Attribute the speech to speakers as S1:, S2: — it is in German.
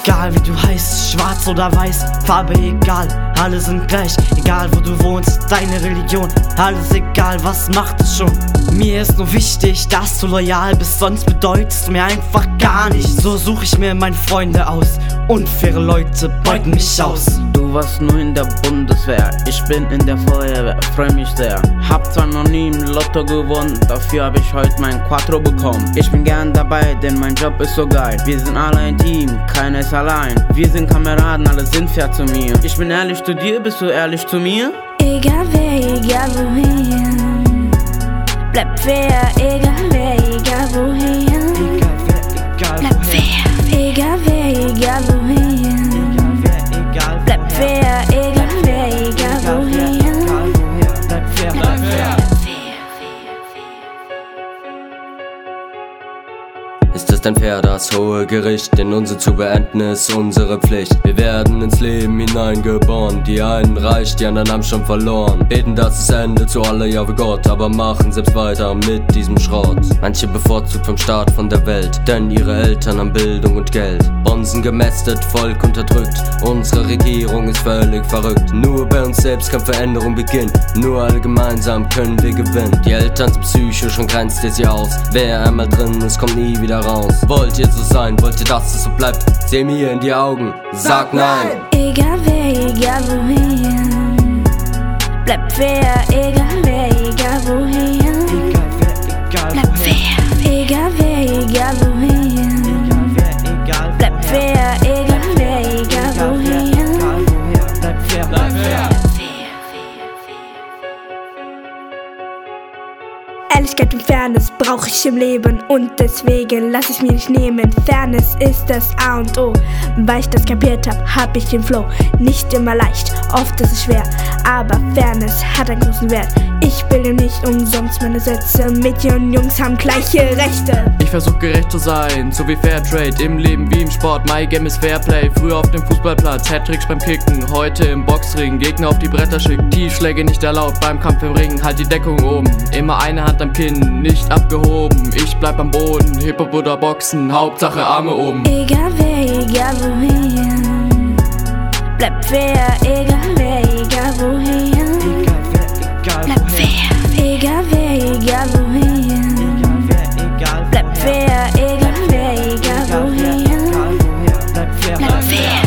S1: Egal wie du heißt, schwarz oder weiß, Farbe egal, alle sind gleich. Egal wo du wohnst, deine Religion, alles egal, was macht es schon. Mir ist nur wichtig, dass du loyal bist, sonst bedeutest du mir einfach gar nichts. So suche ich mir meine Freunde aus, unfaire Leute beuten mich aus.
S2: Du warst nur in der Bundeswehr, ich bin in der Feuerwehr, freu mich sehr. Hab zwar noch nie im Lotto gewonnen, dafür hab ich heute mein Quattro bekommen. Ich bin gern dabei, denn mein Job ist so geil. Wir sind alle ein Team, keiner ist allein. Wir sind Kameraden, alle sind fair zu mir. Ich bin ehrlich zu dir, bist du ehrlich zu mir?
S3: Egal wer, egal wohin, bleib fair, egal wer, egal wohin.
S1: Egal wer, egal
S3: Bleib fair, egal wer, egal wohin. Bleib fair, egal wer, egal wohin.
S1: Bleib fair,
S4: Bleib fair.
S5: Ist es denn fair, das hohe Gericht? Den Unsinn zu beenden ist unsere Pflicht. Wir werden ins Leben hineingeboren. Die einen reich, die anderen haben schon verloren. Beten, dass es endet, so alle ja wie Gott, aber machen selbst weiter mit diesem Schrott. Manche bevorzugt vom Staat, von der Welt, denn ihre Eltern haben Bildung und Geld. Bonzen gemästet, Volk unterdrückt. Unsere Regierung ist völlig verrückt. Nur bei uns selbst kann Veränderung beginnen. Nur alle gemeinsam können wir gewinnen. Die Eltern sind psychisch und grenzt ihr sie aus. Wer einmal drin ist, kommt nie wieder raus. Wollt ihr so sein? Wollt ihr, dass es so bleibt? Seh mir in die Augen, sag nein!
S3: Egal wer, egal wohin, bleib fair, egal wer, egal wohin. Bleib fair, egal wer, egal wohin. Bleib fair, egal wer, egal wohin.
S4: Bleib fair.
S3: Ehrlichkeit und Fairness brauche ich im Leben und deswegen lass ich mir nicht nehmen. Fairness ist das A und O. Weil ich das kapiert hab ich den Flow. Nicht immer leicht, oft ist es schwer, aber Fairness hat einen großen Wert. Ich bilde nicht umsonst meine Sätze. Mädchen und Jungs haben gleiche Rechte.
S6: Ich versuch gerecht zu sein, so wie Fairtrade. Im Leben wie im Sport, my game ist Fairplay. Früher auf dem Fußballplatz, Hattricks beim Kicken. Heute im Boxring, Gegner auf die Bretter schickt. Tiefschläge nicht erlaubt beim Kampf im Ring. Halt die Deckung oben, immer eine Hand am Kinn, nicht abgehoben. Ich bleib am Boden, Hip-Hop oder Boxen, Hauptsache Arme oben.
S3: Egal wer, egal wohin, bleib fair, egal wer, egal wohin. Bleib fair, egal wer, egal wohin. Bleib fair, egal wer, egal wohin. Bleib fair.